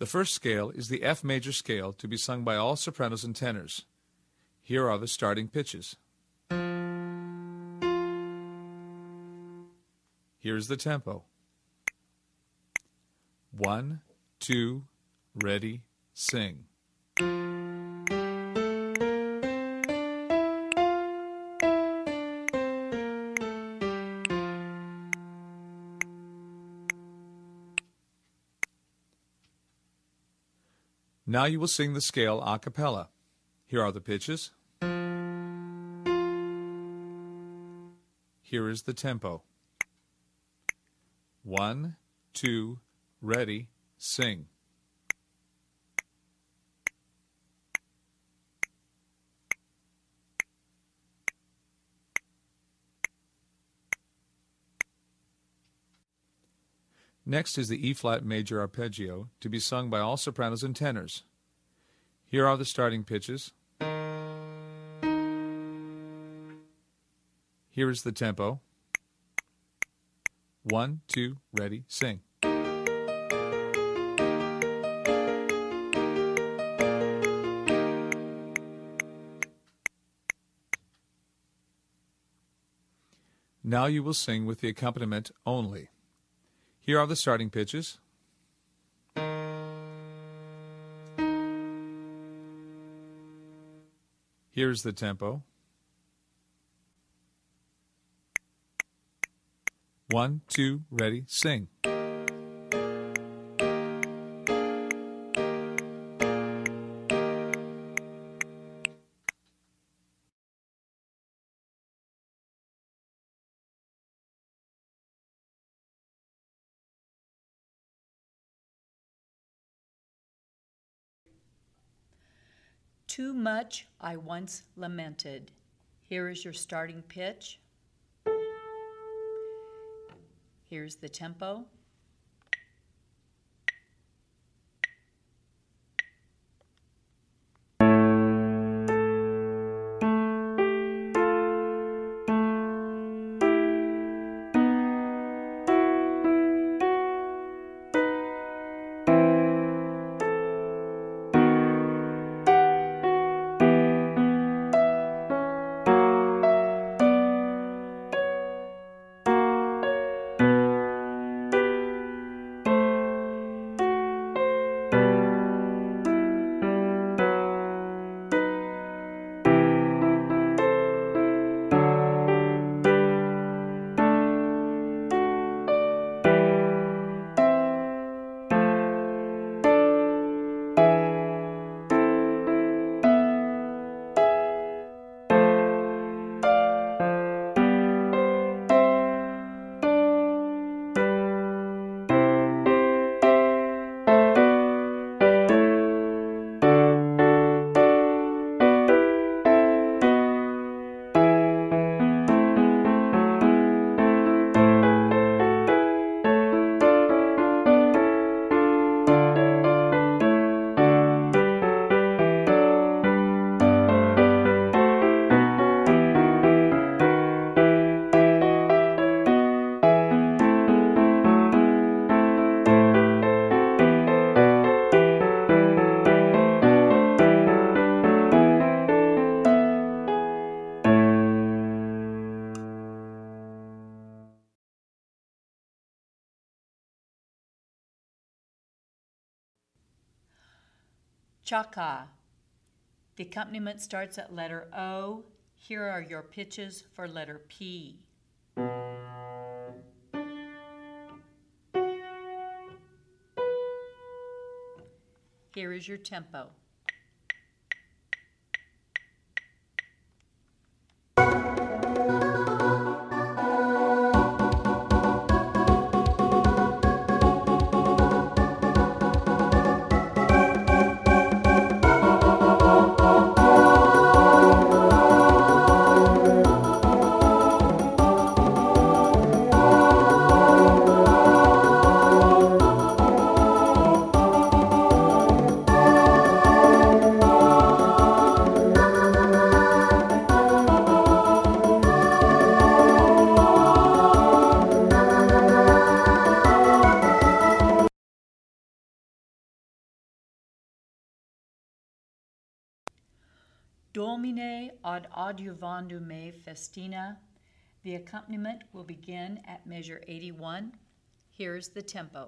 The first scale is the F major scale to be sung by all sopranos and tenors. Here are the starting pitches. Here's the tempo. 1, 2, ready, sing. Now you will sing the scale a cappella. Here are the pitches. Here is the tempo. 1, 2, ready, sing. Next is the E-flat major arpeggio to be sung by all sopranos and tenors. Here are the starting pitches. Here is the tempo. 1, 2, ready, sing. Now you will sing with the accompaniment only. Here are the starting pitches. Here's the tempo. 1, 2, ready, sing. Too much I once lamented. Here is your starting pitch. Here's the tempo. Cha-ca. The accompaniment starts at letter O. Here are your pitches for letter P. Here is your tempo. Domine ad adiuvandum me festina. The accompaniment will begin at measure 81. Here's the tempo.